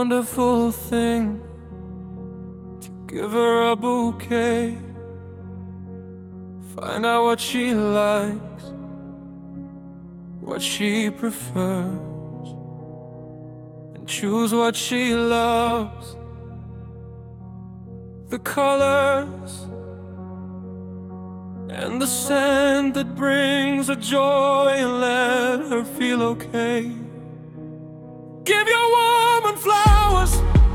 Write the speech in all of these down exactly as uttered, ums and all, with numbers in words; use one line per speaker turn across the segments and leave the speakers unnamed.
wonderful thing to give her a bouquet. Find out what she likes, what she prefers, and choose what she loves. The colors and the scent that brings her joy, and let her feel okay. Give your woman flowers.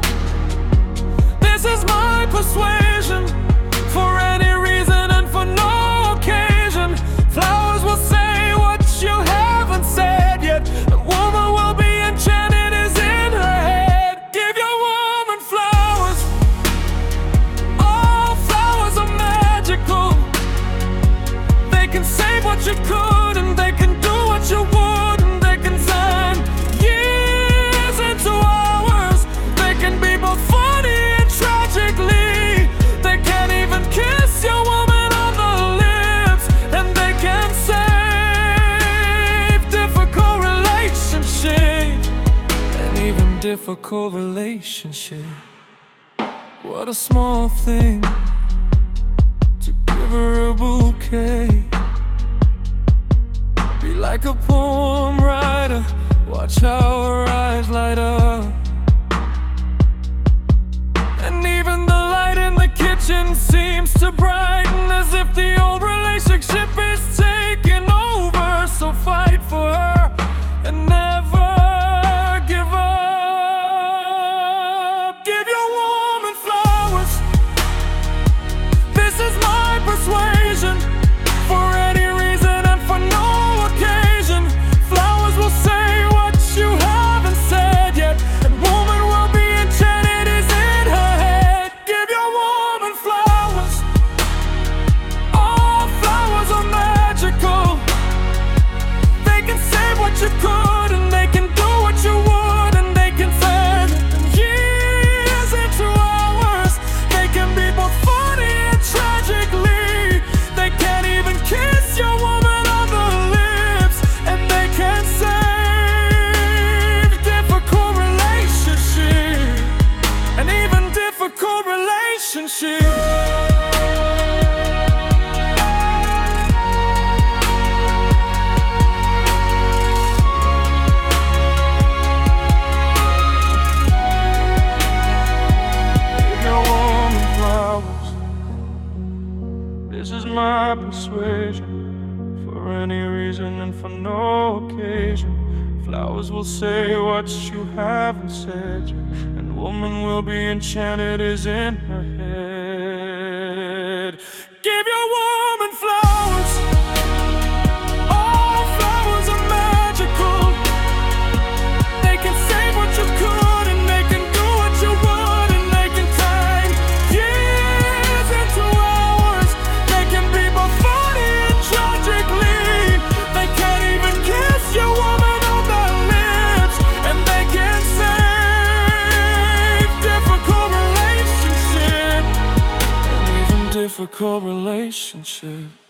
This is my persuasion. For any reason and for no occasion, flowers will say what you haven't said yet. A woman will be enchanted is in her head. Give your woman flowers. All flowers are magical. They can save what you could, and they can do what you would, and they can turn years into hours. They can be both funny and tragically. They can even kiss your woman on the lips, and they can save difficult relationships, and even difficult relationships. What a small thing to give her a bouquet. Be like a poem writer, watch how her eyes light up. And even the light in the kitchen seems to brighten, as if the old relationship is taking over. So fight for her and never give up. Give your woman flowers. This is my persuasion. For any reason and for no occasion, flowers will say what you haven't said yet, and woman will be enchanted is in her head. Give your woman flowers. All flowers are magical. They can save what you could, and they can do what you would, and they can turn years into hours. They can be both funny and tragically. They can't even kiss your woman on the lips, and they can save difficult relationships, and even difficult relationships. Give your woman flowers. This is my persuasion. For any reason and for no occasion, flowers will say what you haven't said yet, and woman will be enchanted is in her head. Give your woman flowers. All flowers are magical. They can save what you could, and they can do what you would, and they can turn years into hours. They can be both funny and tragically. They can't even kiss your woman on the lips, and they can save difficult relationships, and even difficult relationships.